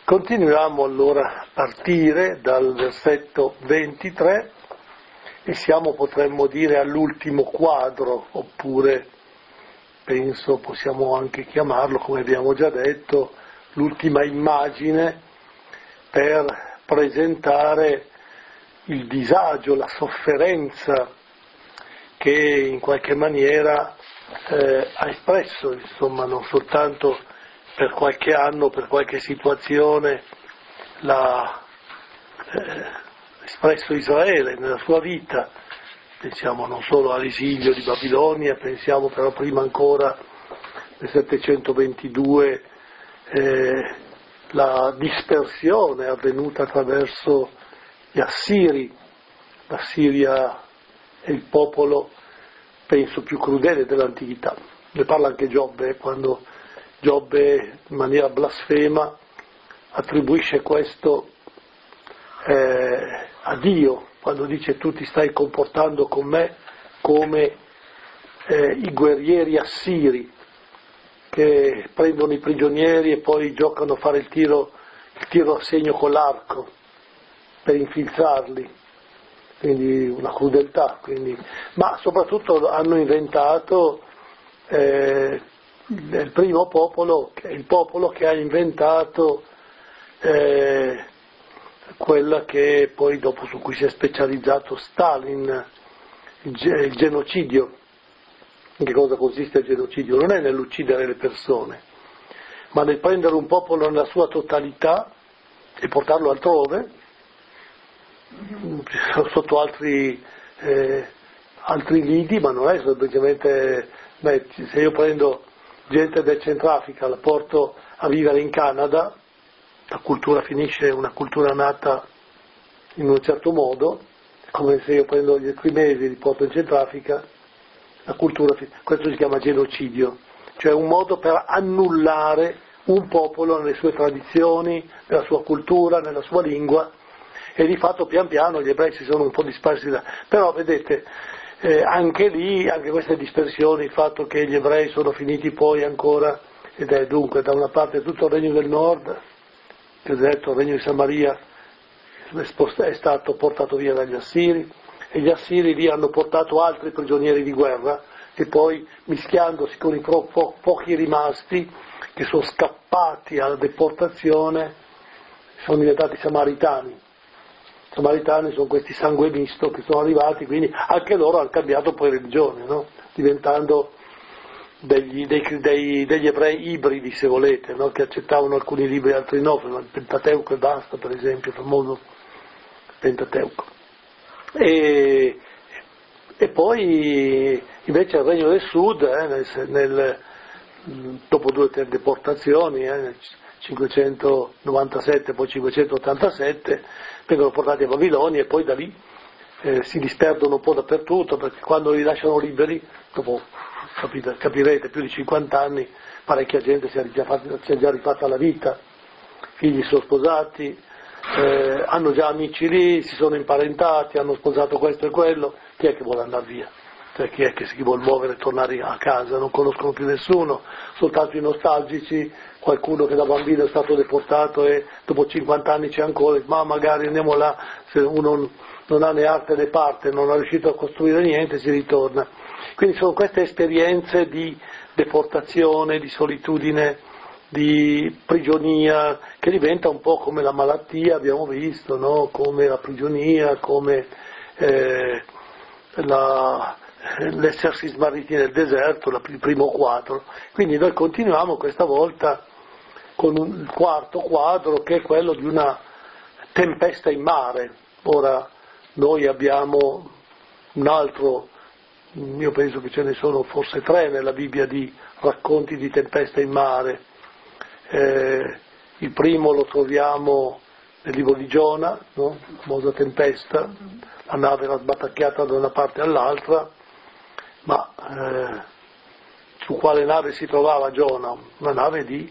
Continuiamo allora a partire dal versetto 23 e siamo, potremmo dire, all'ultimo quadro, oppure penso possiamo anche chiamarlo, come abbiamo già detto, l'ultima immagine per presentare il disagio, la sofferenza che in qualche maniera ha espresso, insomma, non soltanto per qualche anno, per qualche situazione, espresso Israele nella sua vita. Pensiamo non solo all'esilio di Babilonia, pensiamo però prima ancora nel 722 la dispersione avvenuta attraverso gli Assiri. La Siria è il popolo, penso, più crudele dell'antichità. Ne parla anche Giobbe, quando Giobbe in maniera blasfema attribuisce questo a Dio, quando dice: tu ti stai comportando con me come i guerrieri assiri che prendono i prigionieri e poi giocano a fare il tiro a segno con l'arco per infilzarli, quindi una crudeltà. Ma soprattutto hanno inventato il primo popolo, il popolo che ha inventato quella che poi dopo su cui si è specializzato Stalin, il genocidio. In che cosa consiste il genocidio? Non è nell'uccidere le persone, ma nel prendere un popolo nella sua totalità e portarlo altrove, sotto altri lidi, ma non è semplicemente, se io prendo gente del Centrafrica, la porto a vivere in Canada, la cultura finisce, una cultura nata in un certo modo, come se io prendo gli ecrimesi e li porto in Centrafrica, la cultura questo si chiama genocidio, cioè un modo per annullare un popolo nelle sue tradizioni, nella sua cultura, nella sua lingua, e di fatto pian piano gli ebrei si sono un po' dispersi però vedete, anche lì, anche queste dispersioni, il fatto che gli ebrei sono finiti poi ancora, ed è dunque da una parte tutto il regno del nord, che ho detto, il regno di Samaria è stato portato via dagli Assiri, e gli Assiri lì hanno portato altri prigionieri di guerra, e poi mischiandosi con i pochi rimasti che sono scappati alla deportazione sono diventati samaritani. I samaritani sono questi sangue misto che sono arrivati, quindi anche loro hanno cambiato poi religione, no? Diventando degli ebrei ibridi, se volete, no? Che accettavano alcuni libri e altri no, il Pentateuco e basta, per esempio, il famoso Pentateuco. E poi invece il Regno del Sud, dopo 2 o 3 deportazioni, nel 597 poi 587, vengono portati a Babilonia e poi da lì si disperdono un po' dappertutto, perché quando li lasciano liberi, dopo capirete, più di 50 anni, parecchia gente si è già rifatta la vita, figli sono sposati, hanno già amici lì, si sono imparentati, hanno sposato questo e quello. Chi è che vuole andare via? Cioè, chi è che si vuole muovere e tornare a casa? Non conoscono più nessuno, soltanto i nostalgici, qualcuno che da bambino è stato deportato e dopo 50 anni c'è ancora, ma magari andiamo là, se uno non ha né arte né parte, non è riuscito a costruire niente, si ritorna. Quindi sono queste esperienze di deportazione, di solitudine, di prigionia, che diventa un po' come la malattia, abbiamo visto, no? Come la prigionia, come l'essersi smarriti nel deserto, il primo quadro. Quindi noi continuiamo questa volta con il quarto quadro, che è quello di una tempesta in mare. Ora noi abbiamo un altro, io penso che ce ne sono forse 3 nella Bibbia di racconti di tempesta in mare. Il primo lo troviamo nel libro di Giona, no? La famosa tempesta, la nave era sbatacchiata da una parte all'altra, ma su quale nave si trovava Giona? Una nave di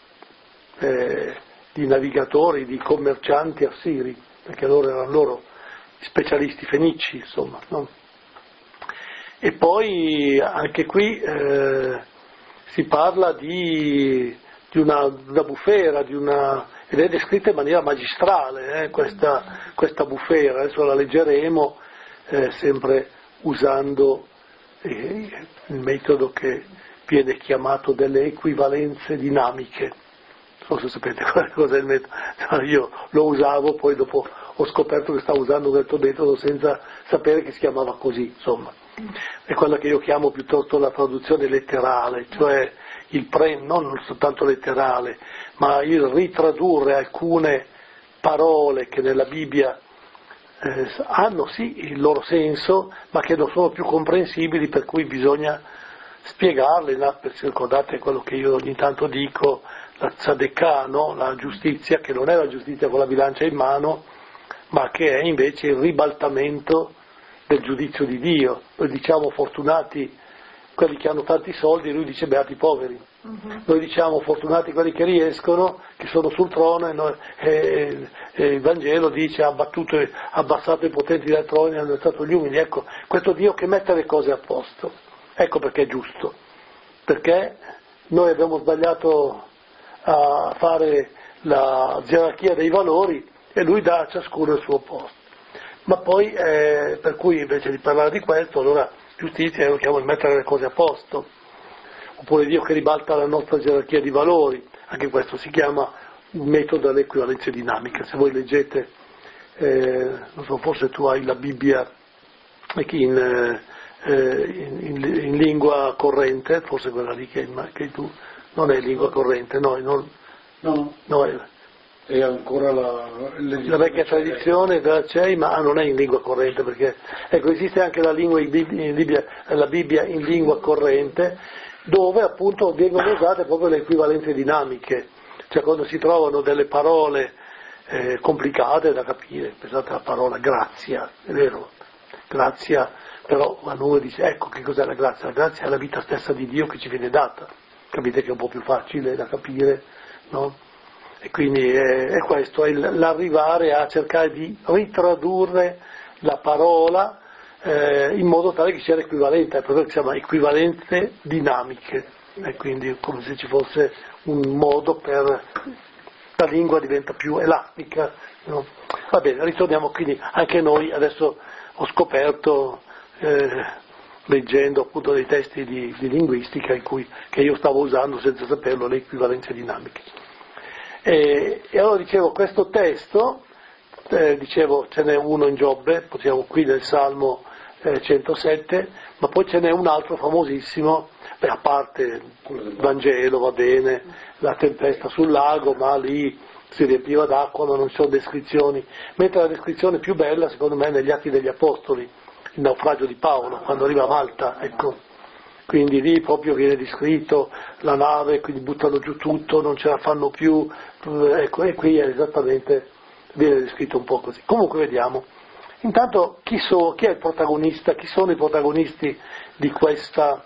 navigatori, di commercianti assiri, perché loro erano specialisti fenici, insomma, no? E poi anche qui si parla di una bufera, ed è descritta in maniera magistrale questa bufera. Adesso la leggeremo sempre usando il metodo che viene chiamato delle equivalenze dinamiche. Non so se sapete cos'è il metodo. Io lo usavo, poi dopo ho scoperto che stavo usando un altro metodo senza sapere che si chiamava così, insomma. È quella che io chiamo piuttosto la traduzione letterale, cioè non soltanto letterale, ma il ritradurre alcune parole che nella Bibbia hanno sì il loro senso, ma che non sono più comprensibili, per cui bisogna spiegarle. Ricordate quello che io ogni tanto dico, la tzedekah, no? La giustizia, che non è la giustizia con la bilancia in mano, ma che è invece il ribaltamento del giudizio di Dio. Noi diciamo fortunati quelli che hanno tanti soldi, lui dice beati i poveri. Noi diciamo fortunati quelli che riescono, che sono sul trono, e il Vangelo dice ha abbassato i potenti dal trono e ha alzato gli umili. Ecco, questo Dio che mette le cose a posto. Ecco perché è giusto, perché noi abbiamo sbagliato a fare la gerarchia dei valori e lui dà a ciascuno il suo posto. Ma poi, per cui invece di parlare di questo, allora giustizia lo chiamo il mettere le cose a posto, oppure Dio che ribalta la nostra gerarchia di valori. Anche questo si chiama un metodo delle equivalenze dinamiche. Se voi leggete, non so, forse tu hai la Bibbia in lingua corrente, forse quella lì che tu, non è lingua corrente, no, è ancora la vecchia tradizione della CEI, ma non è in lingua corrente, perché ecco, esiste anche la Bibbia in lingua corrente, dove appunto vengono usate proprio le equivalenze dinamiche, cioè quando si trovano delle parole complicate da capire. Pensate alla parola grazia, è vero, grazia, però quando uno dice ecco che cos'è la grazia è la vita stessa di Dio che ci viene data, capite che è un po' più facile da capire, no? E quindi è questo, è l'arrivare a cercare di ritradurre la parola in modo tale che sia l'equivalente, è per quello che si chiama equivalenze dinamiche, e quindi come se ci fosse un modo per la lingua diventa più elastica, no? Va bene, ritorniamo quindi anche noi, adesso ho scoperto leggendo appunto dei testi di linguistica che io stavo usando senza saperlo, le equivalenze dinamiche. E allora dicevo, questo testo, dicevo ce n'è uno in Giobbe, possiamo qui nel Salmo 107, ma poi ce n'è un altro famosissimo, a parte il Vangelo, va bene, la tempesta sul lago, ma lì si riempiva d'acqua, ma non ci sono descrizioni, mentre la descrizione più bella secondo me è negli Atti degli Apostoli, il naufragio di Paolo, quando arriva a Malta, ecco. Quindi lì proprio viene descritto la nave, quindi buttano giù tutto, non ce la fanno più, ecco, e qui è esattamente, viene descritto un po' così. Comunque vediamo. Intanto chi è il protagonista, chi sono i protagonisti di questo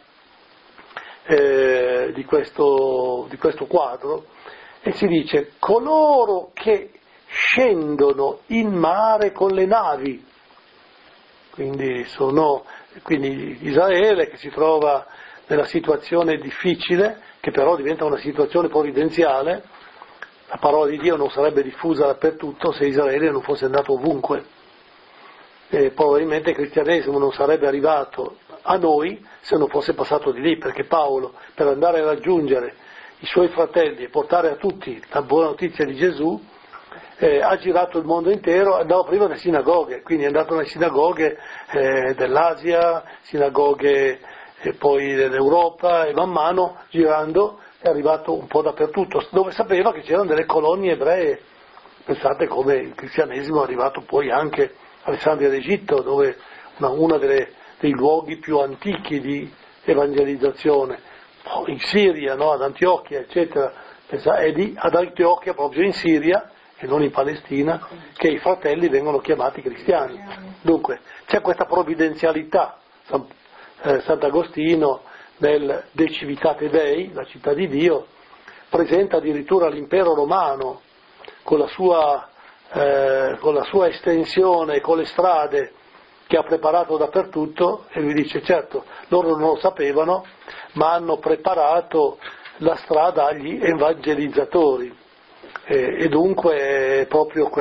quadro? E si dice coloro che scendono in mare con le navi. Quindi Israele che si trova nella situazione difficile, che però diventa una situazione provvidenziale. La parola di Dio non sarebbe diffusa dappertutto se Israele non fosse andato ovunque. E probabilmente il cristianesimo non sarebbe arrivato a noi se non fosse passato di lì, perché Paolo, per andare a raggiungere i suoi fratelli e portare a tutti la buona notizia di Gesù, ha girato il mondo intero, andava prima nelle sinagoghe, quindi è andato nelle sinagoghe dell'Asia, sinagoghe poi dell'Europa, e man mano girando è arrivato un po' dappertutto, dove sapeva che c'erano delle colonie ebree. Pensate come il cristianesimo è arrivato poi anche a Alessandria d'Egitto, dove uno dei luoghi più antichi di evangelizzazione, in Siria, no? Ad Antiochia, eccetera, è lì ad Antiochia, proprio in Siria, e non in Palestina, che i fratelli vengono chiamati cristiani. Dunque, c'è questa provvidenzialità. Sant'Agostino, nel De Civitate Dei, la città di Dio, presenta addirittura l'impero romano con la sua estensione, con le strade che ha preparato dappertutto, e lui dice certo, loro non lo sapevano, ma hanno preparato la strada agli evangelizzatori. E dunque è proprio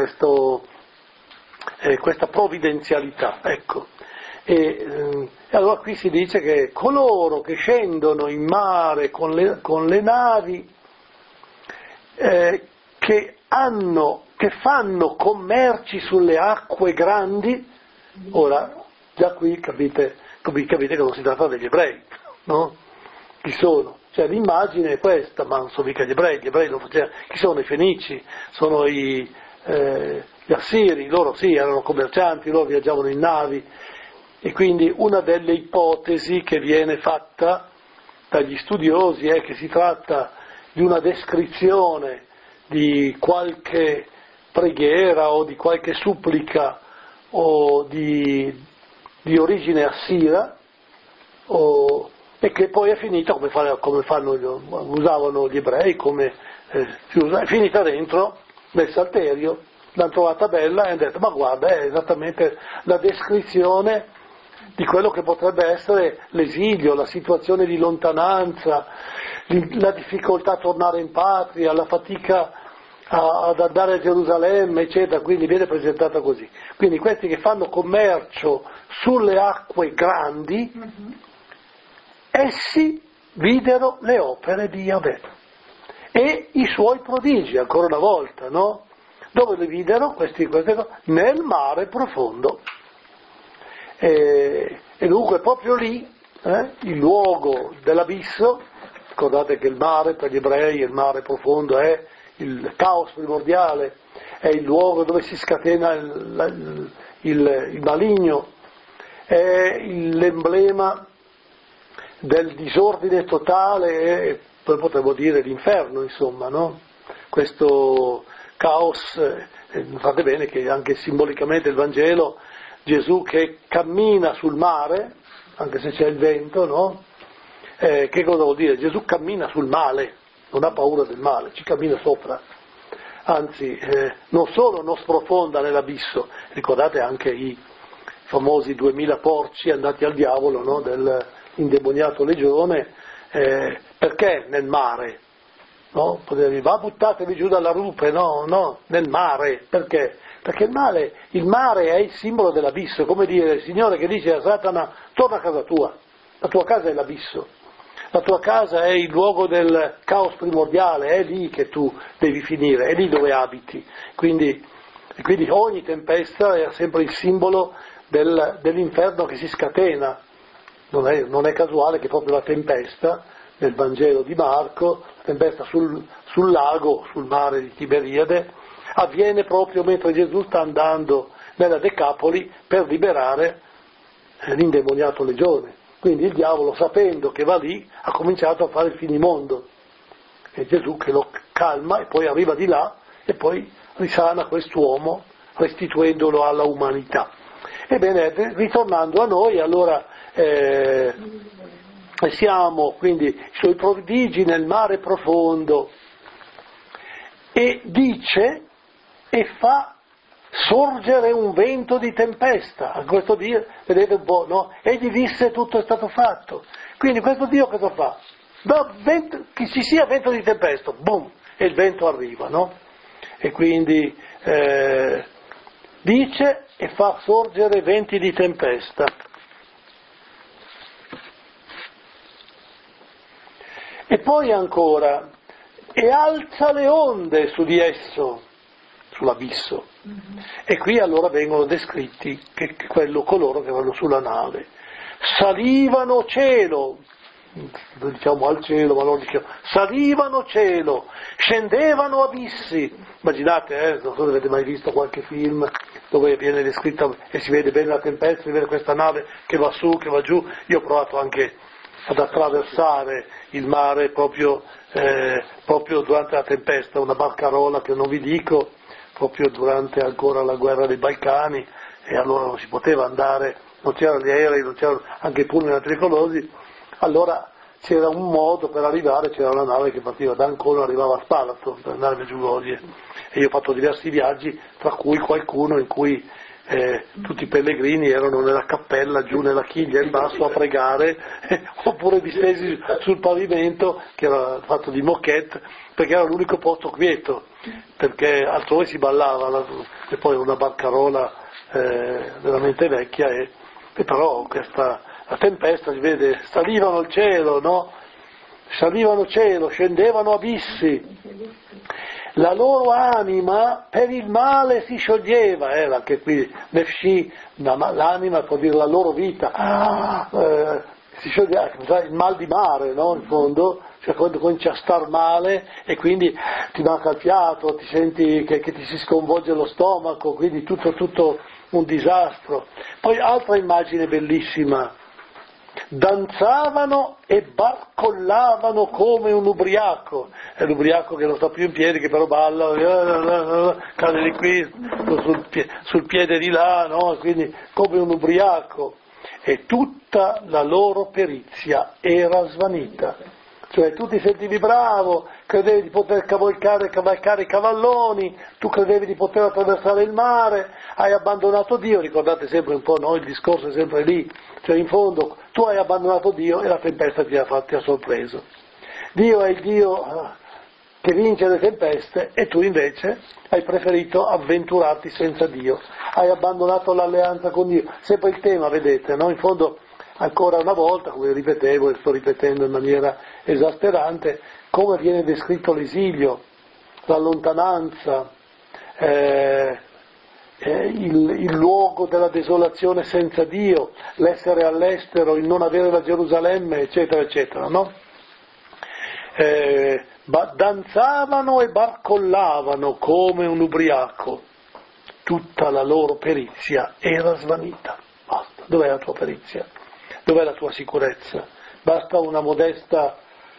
questa provvidenzialità, ecco. E allora qui si dice che coloro che scendono in mare con le navi, che fanno commerci sulle acque grandi, ora già qui capite che non si tratta degli ebrei, no? Chi sono? Cioè l'immagine è questa, ma non sono mica gli ebrei non facevano, chi sono i fenici? Sono gli assiri, loro sì, erano commercianti, loro viaggiavano in navi, e quindi una delle ipotesi che viene fatta dagli studiosi è che si tratta di una descrizione di qualche preghiera o di qualche supplica o di origine assira, e che poi è finita usavano gli ebrei, è finita dentro nel Salterio, l'hanno trovata bella e hanno detto ma guarda, è esattamente la descrizione di quello che potrebbe essere l'esilio, la situazione di lontananza, la difficoltà a tornare in patria, la fatica ad andare a Gerusalemme, eccetera, quindi viene presentata così. Quindi questi che fanno commercio sulle acque grandi, essi videro le opere di Yahweh e i suoi prodigi, ancora una volta, no? Dove le videro queste cose? Nel mare profondo. E dunque proprio lì, il luogo dell'abisso, ricordate che il mare per gli ebrei, il mare profondo è il caos primordiale, è il luogo dove si scatena il maligno, è l'emblema del disordine totale, e poi potremmo dire l'inferno, insomma, no? Questo caos, fate bene che anche simbolicamente il Vangelo, Gesù che cammina sul mare, anche se c'è il vento, no? Che cosa vuol dire? Gesù cammina sul male, non ha paura del male, ci cammina sopra, anzi non solo non sprofonda nell'abisso, ricordate anche i famosi 2000 porci andati al diavolo, no? Dell'indemoniato legione, perché nel mare? No? Potete dire, va buttatevi giù dalla rupe, no, nel mare, perché? Perché il mare è il simbolo dell'abisso, come dire il Signore che dice a Satana torna a casa tua, la tua casa è l'abisso, la tua casa è il luogo del caos primordiale, è lì che tu devi finire, è lì dove abiti, quindi ogni tempesta è sempre il simbolo dell'inferno che si scatena. Non è casuale che proprio la tempesta nel Vangelo di Marco, la tempesta sul lago, sul mare di Tiberiade, avviene proprio mentre Gesù sta andando nella Decapoli per liberare l'indemoniato legione. Quindi il diavolo, sapendo che va lì, ha cominciato a fare il finimondo. E Gesù che lo calma e poi arriva di là e poi risana quest'uomo restituendolo alla umanità. Ebbene, ritornando a noi, allora siamo quindi i suoi prodigi nel mare profondo, e dice e fa sorgere un vento di tempesta. A questo Dio, vedete un po', no? Egli disse tutto è stato fatto. Quindi questo Dio cosa fa? Che ci sia vento di tempesta, boom, e il vento arriva, no? E quindi dice e fa sorgere venti di tempesta. E poi ancora, e alza le onde su di esso, sull'abisso. E qui allora vengono descritti coloro che vanno sulla nave. Salivano cielo, diciamo al cielo, ma non diciamo, salivano cielo, scendevano abissi. Immaginate, non so se avete mai visto qualche film dove viene descritta e si vede bene la tempesta, si vede questa nave che va su, che va giù. Io ho provato anche ad attraversare il mare proprio durante la tempesta, una barcarola che non vi dico, proprio durante ancora la guerra dei Balcani, e allora non si poteva andare, non c'erano gli aerei, non c'erano anche i pullman tricolosi, allora c'era un modo per arrivare, c'era una nave che partiva da Ancona, arrivava a Spalato per andare a Medjugorje, e io ho fatto diversi viaggi, tra cui qualcuno in cui tutti i pellegrini erano nella cappella, giù nella chiglia in basso a pregare, oppure distesi sul pavimento, che era fatto di moquette, perché era l'unico posto quieto, perché altrove si ballava, e poi una barcarola veramente vecchia, e però la tempesta, si vede, salivano il cielo, no? Salivano cielo, scendevano abissi, la loro anima per il male si scioglieva, anche qui nefshi, l'anima può dire la loro vita, si scioglieva, il mal di mare, no? In fondo, cioè quando cominci a star male e quindi ti manca il fiato, ti senti che ti si sconvolge lo stomaco, quindi tutto un disastro. Poi altra immagine bellissima: danzavano e barcollavano come un ubriaco. È l'ubriaco che non sta più in piedi, che però balla, cade di qui, sul piede di là, no? Quindi come un ubriaco. E tutta la loro perizia era svanita. Cioè tu ti sentivi bravo, credevi di poter cavalcare i cavalloni, tu credevi di poter attraversare il mare, hai abbandonato Dio. Ricordate sempre un po', no? Il discorso è sempre lì, cioè in fondo tu hai abbandonato Dio e la tempesta ti ha sorpreso. Dio è il Dio che vince le tempeste e tu invece hai preferito avventurarti senza Dio, hai abbandonato l'alleanza con Dio. Sempre il tema, vedete, no? In fondo, ancora una volta, come ripetevo e sto ripetendo in maniera esasperante, come viene descritto l'esilio, la lontananza, il luogo della desolazione senza Dio, l'essere all'estero, il non avere la Gerusalemme, eccetera, eccetera, no? Danzavano e barcollavano come un ubriaco, tutta la loro perizia era svanita. Basta, dov'è la tua perizia? Dov'è la tua sicurezza? Basta una modesta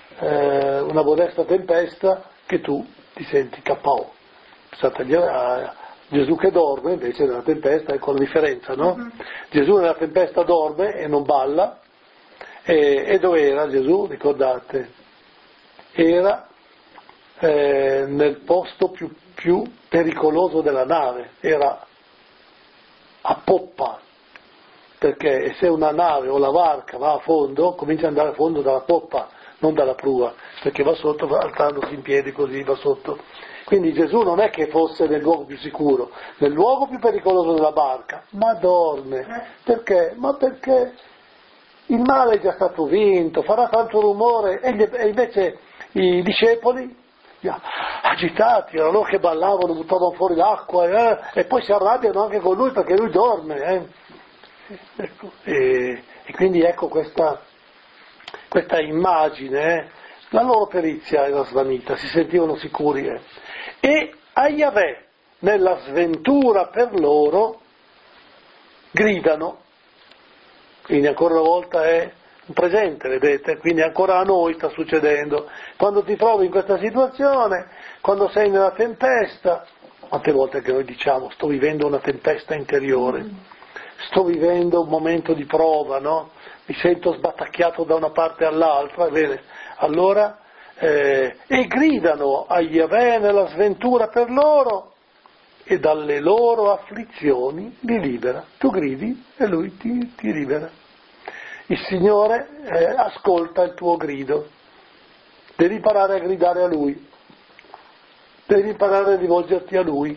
tempesta che tu ti senti KO. Pensate a Gesù che dorme invece nella tempesta, ecco la differenza, no? Uh-huh. Gesù nella tempesta dorme e non balla, e dove era Gesù? Ricordate? Era nel posto più pericoloso della nave, era a poppa, perché se una nave o la barca va a fondo, comincia ad andare a fondo dalla poppa, non dalla prua, perché va sotto, alzandosi in piedi così, va sotto. Quindi Gesù non è che fosse nel luogo più sicuro, nel luogo più pericoloso della barca, ma dorme. Perché? Ma perché il male è già stato vinto, farà tanto rumore, e invece i discepoli, agitati, erano loro che ballavano, buttavano fuori l'acqua, e poi si arrabbiano anche con lui perché lui dorme. Ecco, e quindi ecco questa immagine, la loro perizia era svanita, si sentivano sicuri. E a Yahweh, nella sventura per loro, gridano. Quindi ancora una volta è un presente, vedete? Quindi ancora a noi sta succedendo. Quando ti trovi in questa situazione, quando sei nella tempesta, quante volte che noi diciamo sto vivendo una tempesta interiore, sto vivendo un momento di prova, no? Mi sento sbatacchiato da una parte all'altra, bene? Allora, e gridano a Yahweh nella sventura per loro, e dalle loro afflizioni li libera. Tu gridi e lui ti libera. Il Signore ascolta il tuo grido. Devi imparare a gridare a Lui. Devi imparare a rivolgerti a Lui.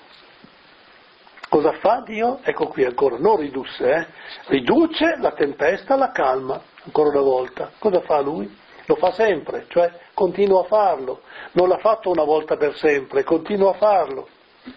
Cosa fa Dio? Ecco qui ancora, non ridusse, riduce la tempesta, la calma, ancora una volta. Cosa fa Lui? Lo fa sempre, cioè continua a farlo. Non l'ha fatto una volta per sempre, continua a farlo.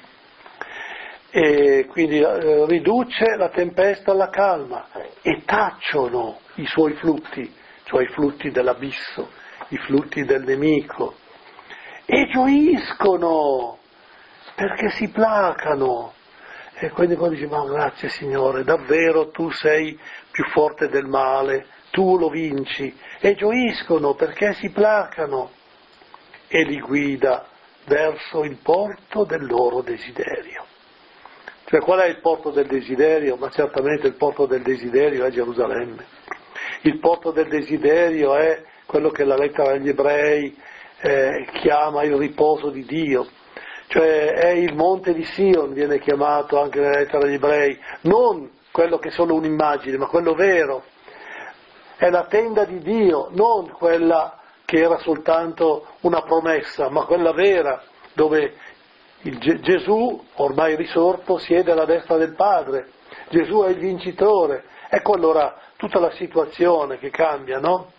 E quindi riduce la tempesta alla calma e tacciono i suoi flutti, cioè i flutti dell'abisso, i flutti del nemico, e gioiscono perché si placano. E quindi quando dice: ma grazie Signore, davvero tu sei più forte del male, tu lo vinci, e gioiscono perché si placano, e li guida verso il porto del loro desiderio. Cioè, qual è il porto del desiderio? Ma certamente il porto del desiderio è Gerusalemme. Il porto del desiderio è quello che la lettera agli ebrei chiama il riposo di Dio. cioè è il monte di Sion, viene chiamato anche nella lettera agli ebrei, non quello che è solo un'immagine, ma quello vero. È la tenda di Dio, non quella che era soltanto una promessa, ma quella vera, dove Gesù, ormai risorto, siede alla destra del Padre. Gesù è il vincitore. Ecco allora tutta la situazione che cambia, no?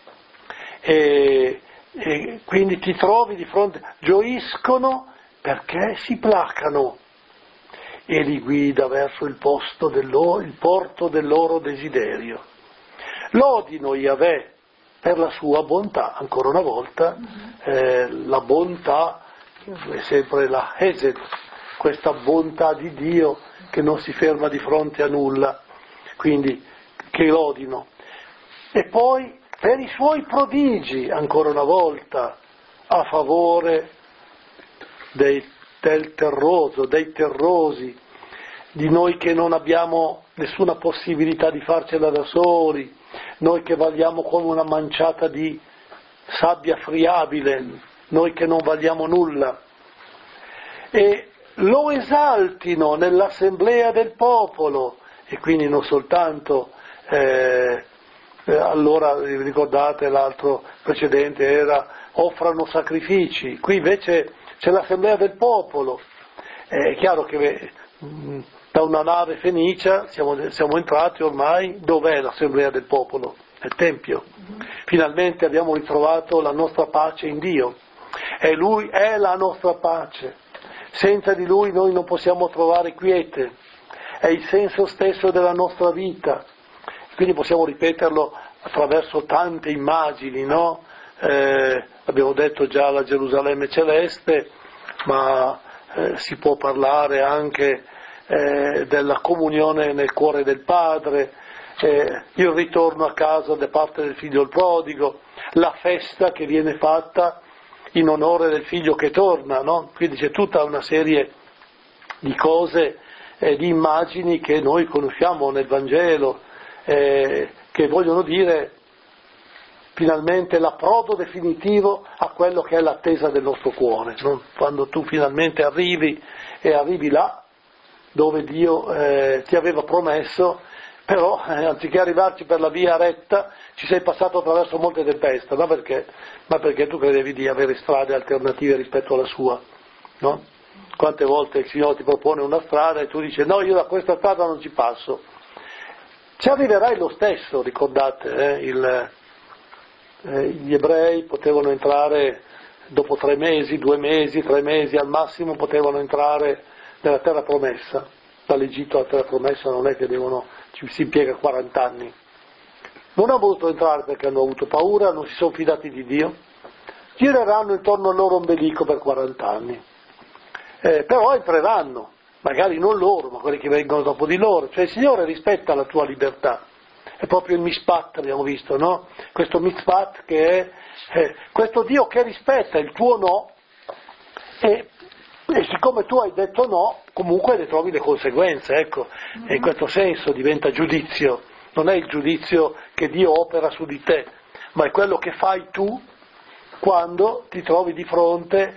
E quindi ti trovi di fronte, gioiscono perché si placano, e li guida verso il porto del loro desiderio. Lodino Yahweh per la sua bontà, ancora una volta, la bontà è sempre la Hesed, questa bontà di Dio che non si ferma di fronte a nulla, quindi che lodino. E poi per i suoi prodigi, ancora una volta, a favore del terroso, dei terrosi, di noi che non abbiamo nessuna possibilità di farcela da soli, noi che valiamo come una manciata di sabbia friabile, noi che non valiamo nulla, e lo esaltino nell'assemblea del popolo, e quindi non soltanto, allora ricordate l'altro precedente era offrano sacrifici, qui invece c'è l'assemblea del popolo. È chiaro che da una nave fenicia siamo entrati ormai, dov'è l'assemblea del popolo? Nel Tempio. Finalmente abbiamo ritrovato la nostra pace in Dio, e Lui è la nostra pace. Senza di Lui noi non possiamo trovare quiete, è il senso stesso della nostra vita. Quindi possiamo ripeterlo attraverso tante immagini, no? Abbiamo detto già la Gerusalemme celeste, ma si può parlare anche della comunione nel cuore del Padre, il ritorno a casa da parte del figlio il prodigo, la festa che viene fatta in onore del figlio che torna, no? Quindi c'è tutta una serie di cose, di immagini che noi conosciamo nel Vangelo, che vogliono dire finalmente l'approdo definitivo a quello che è l'attesa del nostro cuore, no? Quando tu finalmente arrivi là dove Dio ti aveva promesso, però anziché arrivarci per la via retta ci sei passato attraverso molte tempeste, ma perché tu credevi di avere strade alternative rispetto alla sua, no? Quante volte il Signore ti propone una strada e tu dici no, io da questa strada non ci passo. Ci arriverai lo stesso, ricordate, gli ebrei potevano entrare dopo 3 mesi, 2 mesi, 3 mesi al massimo, potevano entrare nella terra promessa. Dall'Egitto alla terra promessa non è che ci si impiega 40 anni. Non hanno voluto entrare perché hanno avuto paura, non si sono fidati di Dio, gireranno intorno al loro ombelico per 40 anni, però entreranno, magari non loro, ma quelli che vengono dopo di loro, cioè il Signore rispetta la tua libertà. È proprio il mishpat, abbiamo visto, no? Questo mishpat che è questo Dio che rispetta il tuo no, e siccome tu hai detto no, comunque ne trovi le conseguenze, ecco, e in questo senso diventa giudizio, non è il giudizio che Dio opera su di te, ma è quello che fai tu quando ti trovi di fronte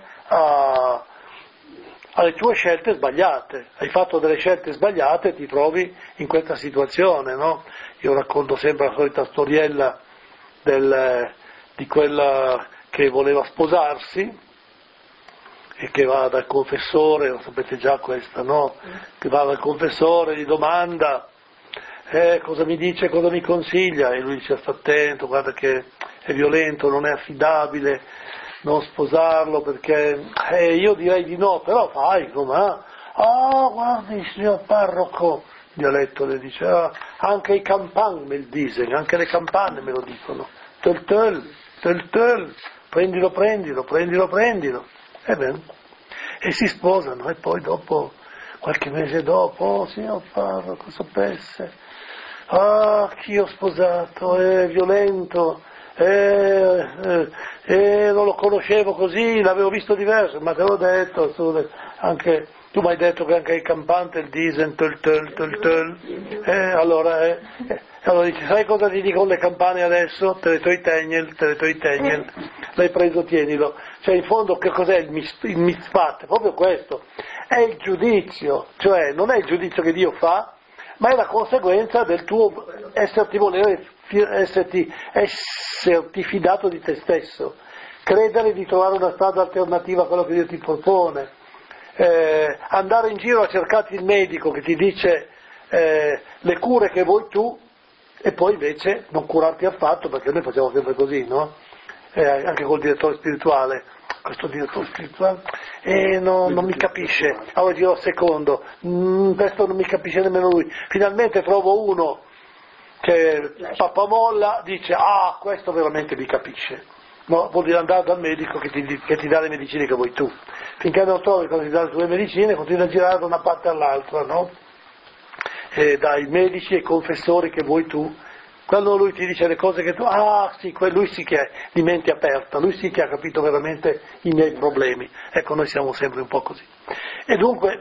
alle tue scelte sbagliate. Hai fatto delle scelte sbagliate e ti trovi in questa situazione, no? Io racconto sempre la solita storiella di quella che voleva sposarsi e che va dal confessore, lo sapete già questa, no? Che va dal confessore, gli domanda cosa mi dice, cosa mi consiglia, e lui dice sta attento, guarda che è violento, non è affidabile, non sposarlo perché io direi di no, però fai come guardi signor parroco, dialetto le dice, anche i campan me lo dicono, anche le campane me lo dicono, tel, prendilo, ebbene, e si sposano, e poi dopo, qualche mese dopo, signor parroco, sapesse, chi ho sposato, è violento, non lo conoscevo così, l'avevo visto diverso, ma te l'ho detto, anche tu mi hai detto che anche il campante, il disen, tul, allora dici, sai cosa ti dicono le campane adesso? Te le toi tegnel, l'hai preso, tienilo. Cioè in fondo che cos'è il mitzvah? È proprio questo, è il giudizio, cioè non è il giudizio che Dio fa, ma è la conseguenza del tuo esserti fidato di te stesso, credere di trovare una strada alternativa a quello che Dio ti propone, andare in giro a cercarti il medico che ti dice le cure che vuoi tu e poi invece non curarti affatto, perché noi facciamo sempre così, no? Anche col direttore spirituale, questo direttore spirituale non mi capisce, allora giro al secondo, questo non mi capisce nemmeno lui, finalmente trovo uno che pappamolla, dice questo veramente mi capisce. No, vuol dire andare dal medico che ti dà le medicine che vuoi tu. Finché non trovi cosa ti dà le tue medicine, continui a girare da una parte all'altra, no? Dai medici e confessori che vuoi tu. Quando lui ti dice le cose che tu, sì, lui sì che è di mente aperta, lui sì che ha capito veramente i miei problemi. Ecco, noi siamo sempre un po' così. E dunque,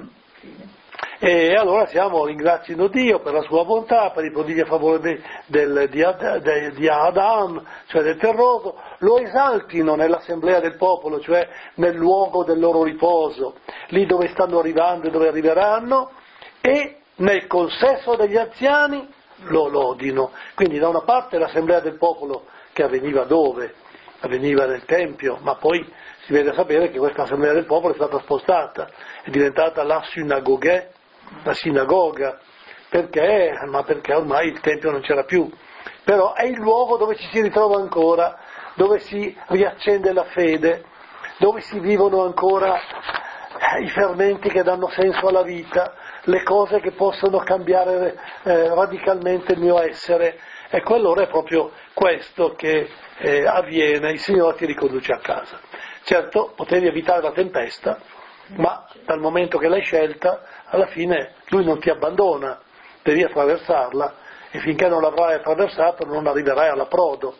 e allora ringraziando Dio per la sua bontà, per i prodigi a favore di Adam, cioè del terroso, lo esaltino nell'assemblea del popolo, cioè nel luogo del loro riposo, lì dove stanno arrivando e dove arriveranno, e nel consesso degli anziani lo lodino. Quindi da una parte l'assemblea del popolo che avveniva dove? Avveniva nel Tempio, ma poi si vede a sapere che questa assemblea del popolo è stata spostata, è diventata la sinagoga, perché ormai il Tempio non c'era più, però è il luogo dove ci si ritrova ancora, dove si riaccende la fede, dove si vivono ancora i fermenti che danno senso alla vita, le cose che possono cambiare radicalmente il mio essere. Ecco, allora è proprio questo che avviene, il Signore ti riconduce a casa. Certo, potevi evitare la tempesta, ma dal momento che l'hai scelta, alla fine Lui non ti abbandona, devi attraversarla, e finché non l'avrai attraversata non arriverai all'approdo.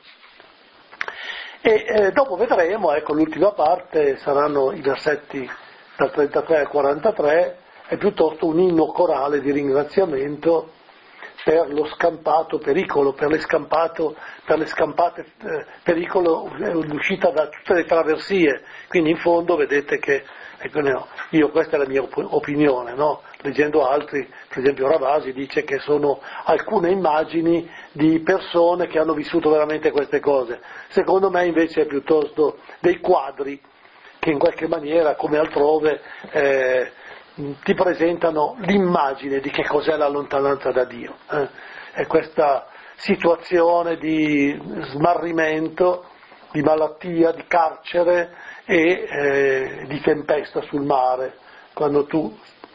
E dopo vedremo, ecco, l'ultima parte saranno i versetti dal 33 al 43, è piuttosto un inno corale di ringraziamento per lo scampato pericolo, per le scampate pericolo, l'uscita da tutte le traversie. Quindi in fondo vedete che, questa è la mia opinione, no? Leggendo altri, per esempio Ravasi dice che sono alcune immagini di persone che hanno vissuto veramente queste cose. Secondo me invece è piuttosto dei quadri che in qualche maniera, come altrove, ti presentano l'immagine di che cos'è la lontananza da Dio. È questa situazione di smarrimento, di malattia, di carcere e di tempesta sul mare. Quando tu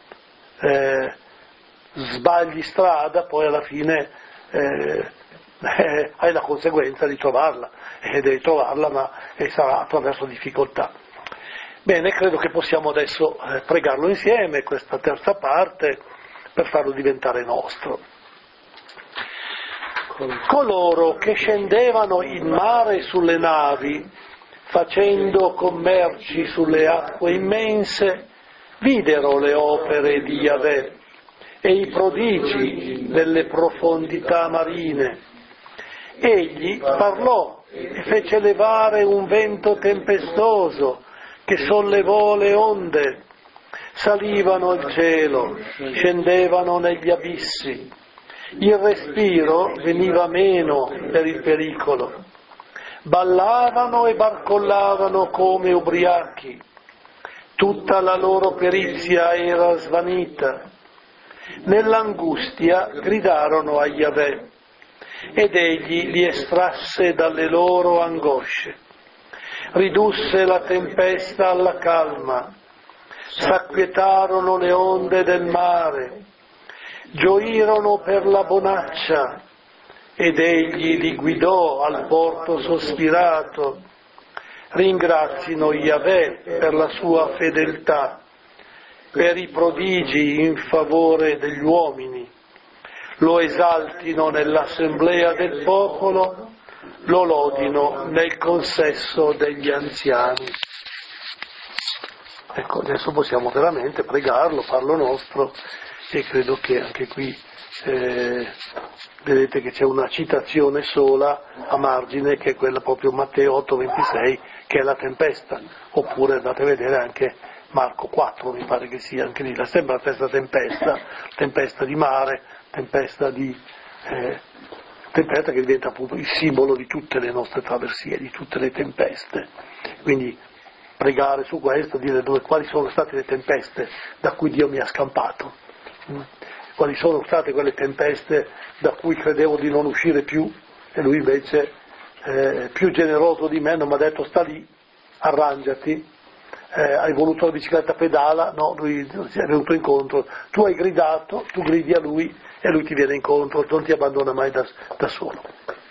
sbagli strada, poi alla fine hai la conseguenza di trovarla, e devi trovarla, ma sarà attraverso difficoltà. Bene, credo che possiamo adesso pregarlo insieme, questa terza parte, per farlo diventare nostro. Coloro che scendevano in mare sulle navi, facendo commerci sulle acque immense, videro le opere di Yahweh e i prodigi delle profondità marine. Egli parlò e fece levare un vento tempestoso che sollevò le onde, salivano al cielo, scendevano negli abissi, il respiro veniva meno per il pericolo, ballavano e barcollavano come ubriachi, tutta la loro perizia era svanita, nell'angustia gridarono a Yahweh, ed egli li estrasse dalle loro angosce. Ridusse la tempesta alla calma, s'acquietarono le onde del mare, gioirono per la bonaccia, ed egli li guidò al porto sospirato. Ringrazino Yahweh per la sua fedeltà, per i prodigi in favore degli uomini, lo esaltino nell'assemblea del popolo, lo lodino nel consesso degli anziani. Ecco, adesso possiamo veramente pregarlo, farlo nostro, e credo che anche qui vedete che c'è una citazione sola a margine, che è quella proprio Matteo 8,26, che è la tempesta, oppure andate a vedere anche Marco 4, mi pare che sia, anche lì, sembra la stessa tempesta, tempesta di mare, tempesta che diventa appunto il simbolo di tutte le nostre traversie, di tutte le tempeste. Quindi pregare su questo, dire quali sono state le tempeste da cui Dio mi ha scampato, quali sono state quelle tempeste da cui credevo di non uscire più, e lui invece, più generoso di me, non mi ha detto sta lì, arrangiati, hai voluto la bicicletta pedala, no, lui si è venuto incontro, tu hai gridato, tu gridi a lui e lui ti viene incontro, non ti abbandona mai da solo.